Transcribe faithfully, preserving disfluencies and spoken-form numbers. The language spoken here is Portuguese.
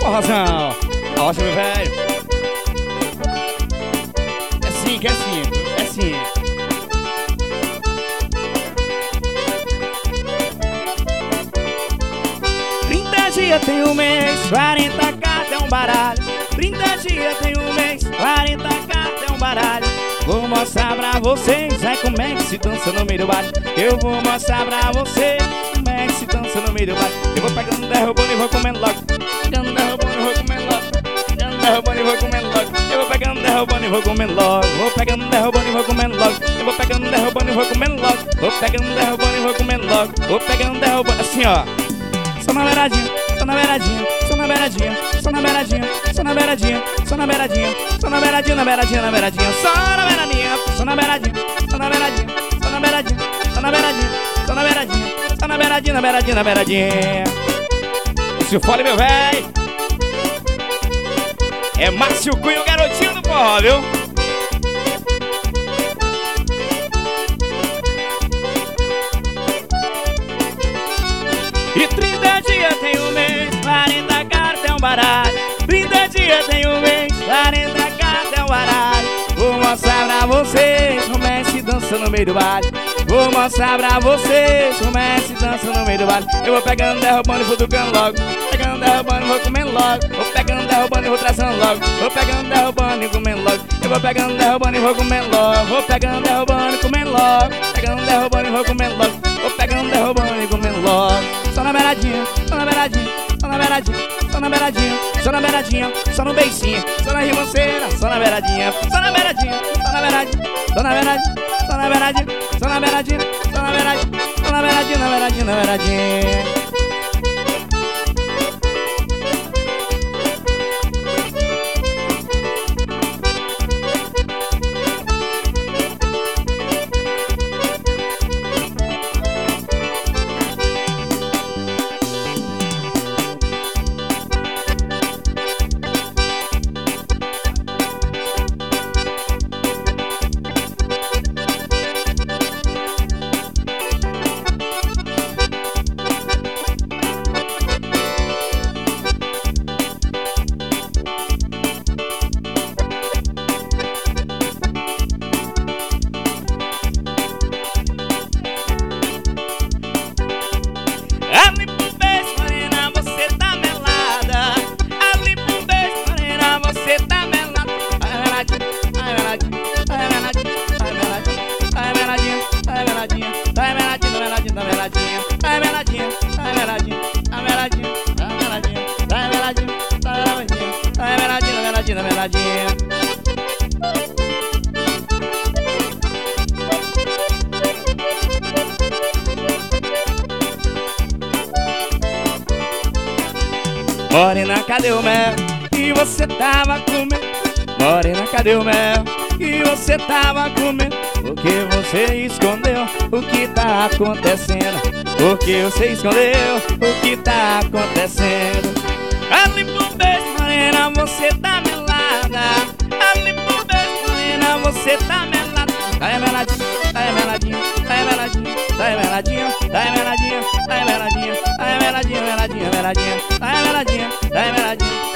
forrozão. Ótimo, velho. É sim, que é sim, é sim. trinta dias tem um mês, quarenta cartas é um baralho. trinta dias tem um mês, quarenta cartas é um baralho. Vou mostrar pra vocês, ai como é que se dança no meio do baile. Eu vou mostrar pra vocês como é que se dança no meio do baile. Eu vou pegando, derrubando e vou comendo logo. Pegando, derrubando e vou comendo logo. Pegando, derrubando e vou comendo logo. Eu vou pegando, derrubando e vou comendo logo. Vou pegando, derrubando e vou comendo logo. Eu vou pegando, derrubando e vou comendo logo. Vou pegando, derrubando e vou comendo logo. Vou pegando, derrubando, assim ó. Só na beiradinha, só na beiradinha, só na beiradinha, só na beiradinha, só na beiradinha, só na beiradinha, só na beiradinha, na beiradinha, na beiradinha, só na beiradinha, só na beiradinha, só na beiradinha, só na beiradinha, só na beiradinha, só na beiradinha, só na beiradinha, na beiradinha, na beiradinha. Márcio Fole, meu véi. É Márcio Cunha, o garotinho do forró, viu? E trinta dias tem um mês, quarenta cartas é um baralho. trinta dias tem um mês, quarenta cartas é um baralho. Vou mostrar pra vocês como é que se dança no meio do baile. Vou mostrar pra vocês como é que se dança no meio do baile. Eu vou pegando, derrubando e vou tocando logo. Pegando, derrubando e vou comendo logo. Vou pegando, derrubando e vou traçando logo. Vou pegando, derrubando e comendo logo. Eu vou pegando, derrubando e vou comendo logo. Vou pegando, derrubando e comendo logo. Pegando, derrubando e vou comendo logo. Vou pegando, derrubando e comendo logo. Só na beiradinha, só na beiradinha, só na beiradinha, só na beiradinha, só na beiradinha, só no beicinho, só na ribanceira, só na beiradinha, só na beiradinha, só na beiradinha, só na beiradinha, só na beiradinha, só na beiradinha, só na beiradinha, só na beiradinha, na beiradinha, na beiradinha. Morena, cadê o mel que você tava comendo? Morena, cadê o mel que você tava comendo? Por que você escondeu o que tá acontecendo? Por que você escondeu o que tá acontecendo? Ali por beijo, morena, você tá melada. Ali por beijo, morena, você tá melada. Tá meladinha, tá meladinha, tá meladinha, tá meladinha, tá meladinha, tá meladinha, tá meladinha, meladinha, meladinha, tá meladinha, tá meladinha.